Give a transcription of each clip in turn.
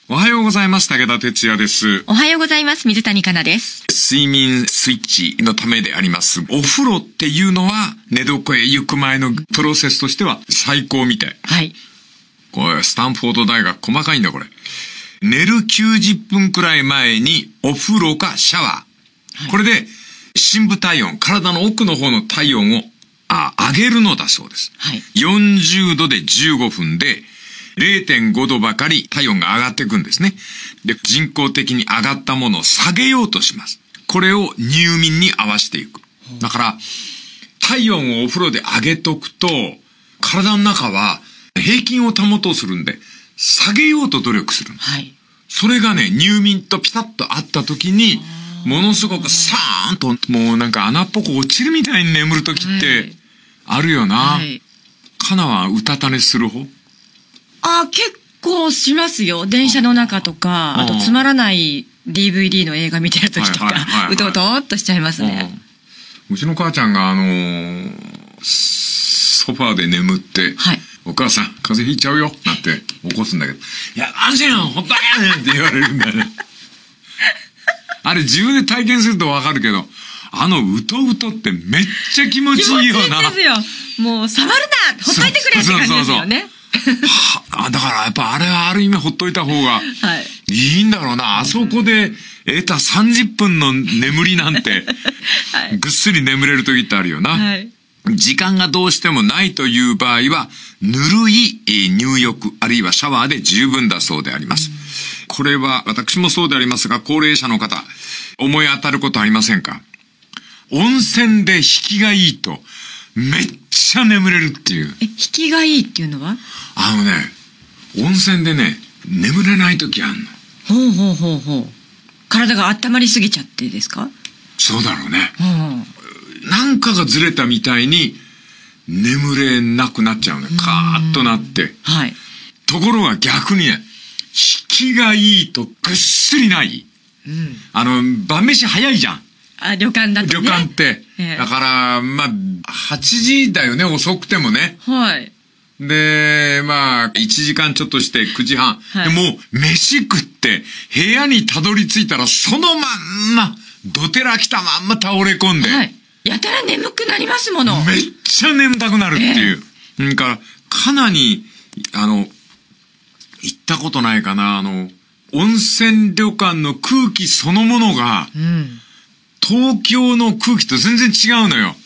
おはようございます。武田哲也です。 おはようございます。水谷香奈です。 睡眠スイッチのためであります。お風呂っていうのは寝床へ行く前のプロセスとしては最高みたい。 はい。 これスタンフォード大学細かいんだこれ。寝る90分くらい前にお風呂かシャワー。はい、これで深部体温、体の奥の方の体温を上げるのだそうです。 はい。 40度で15分で0.5 度ばかり体温が上がっていくんですね。で、人工的に上がったものを下げようとします。これを入眠に合わせていく。だから、体温をお風呂で上げとくと、体の中は平均を保とうするんで、下げようと努力する。 はい。 それがね、入眠とピタッと合った時に、ものすごくサーンと、もうなんか穴っぽく落ちるみたいに眠る時ってあるよな。 はい。 かなはうたた寝する方？ 結構しますよ。電車の中とか、あとつまらない DVD の映画見てる時とか、うとうとっとしちゃいますね。 うちの母ちゃんがソファーで眠って、 はい、 お母さん風邪ひいちゃうよなんて起こすんだけど、いや、安心やん、ほったやねんって言われるんだよね。あれ自分で体験するとわかるけど、うとうとってめっちゃ気持ちいいよな。 気持ちいいですよ。もう触るな、ほっといてくれって感じですよね。 だからやっぱあれはある意味ほっといた方がいいんだろうな。はい、あそこで得た30分の眠りなんて、はい、ぐっすり眠れる時ってあるよな。はい、時間がどうしてもないという場合は、ぬるい入浴あるいはシャワーで十分だそうであります。これは私もそうでありますが、高齢者の方、思い当たることありませんか？温泉で引きがいいと、めっちゃ眠れるっていう。 引きがいいっていうのは？ 温泉でね、眠れない時あんの。 ほう。体が温まりすぎちゃってですか？ そうだろうね。なんかがずれたみたいに眠れなくなっちゃうね。カーッとなって。 はい。 ところが逆にね、引きがいいとぐっすりない。晩飯早いじゃん。 旅館だとね。 旅館って。だから、8時だよね、遅くてもね。 はい。 で、1時間ちょっとして9時半。はい、でもう、飯食って、部屋にたどり着いたら、そのまんま、どてら来たまんま倒れ込んで。 はい。やたら眠くなりますもの。 めっちゃ眠たくなるっていう。だから、かなり、行ったことないかな、温泉旅館の空気そのものが、東京の空気と全然違うのよ。はい。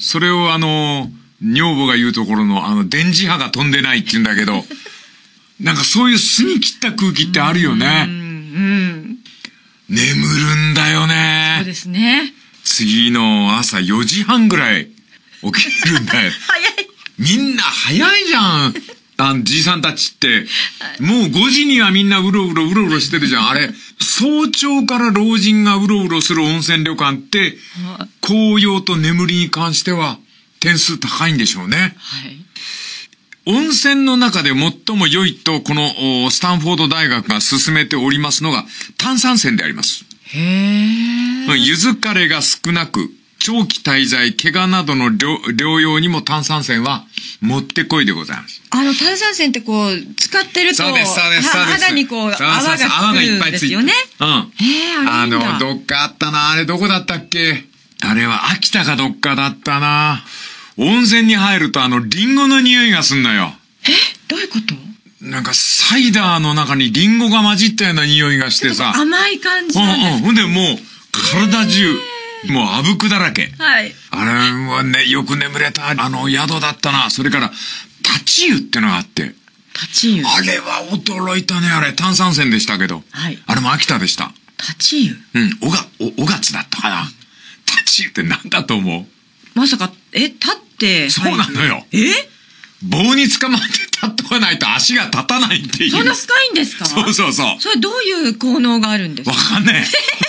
それを女房が言うところの電磁波が飛んでないって言うんだけど、なんかそういう澄み切った空気ってあるよね。眠るんだよね。 そうですね。 次の朝4時半ぐらい起きるんだよ。 早い。 みんな早いじゃん。じいさんたちって、もう5時にはみんなうろうろしてるじゃん。あれ、早朝から老人がうろうろする温泉旅館って、紅葉と眠りに関しては点数高いんでしょうね。 はい。 温泉の中で最も良いと、このスタンフォード大学が進めておりますのが炭酸泉であります。 へー。 柚子カレが少なく、長期滞在、怪我などの療養にも炭酸泉はもってこいでございます。 炭酸泉って使ってると、肌に泡がいっぱいついてるんですよね。 どっかあったな。あれどこだったっけ？あれは秋田かどっかだったな。温泉に入るとリンゴの匂いがすんのよ。 どういうこと？ なんかサイダーの中にリンゴが混じったような匂いがしてさ。 甘い感じなんです。 ほんでもう体中、もうあぶくだらけ。 はい。 あれはね、よく眠れた宿だったな。それから立ち湯ってのがあって。 立ち湯。 あれは驚いたね。あれ炭酸泉でしたけど。 はい。 あれも秋田でした。 立ち湯。 おがつだったかな。立ち湯って何だと思う？ まさか立って。 そうなのよ。棒に捕まって立っとかないと足が立たないっていう。 そんな深いんですか？ そう。それどういう効能があるんですか？ わかんね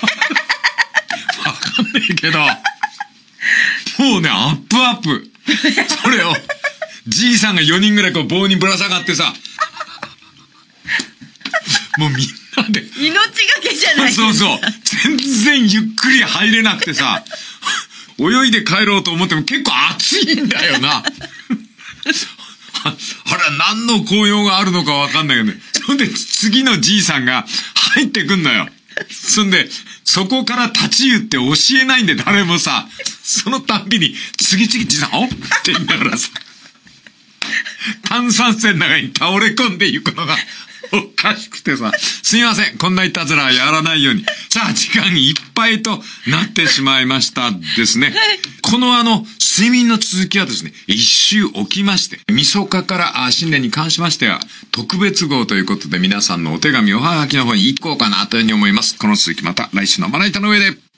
えけど、もうね、アップ。それを、じいさんが4人ぐらい棒にぶら下がってさ、もうみんなで。 命がけじゃないですか。 そう。全然ゆっくり入れなくてさ、泳いで帰ろうと思っても結構暑いんだよな。あれ何の効用があるのかわかんないけどね。 そんで次のじいさんが入ってくんのよ。そんで、そこから立ち湯って教えないんで誰もさ、そのたんびに次々じいさん、おって言いながらさ、炭酸泉の中に倒れ込んでいくのがおかしくてさ、すいません、こんないたずらやらないように。さあ、時間いっぱいとなってしまいましたですね。この睡眠の続きはですね、一周置きまして、みそかから新年に関しましては、特別号ということで皆さんのお手紙、おはがきの方に行こうかなというふうに思います。この続きまた来週のまな板の上で。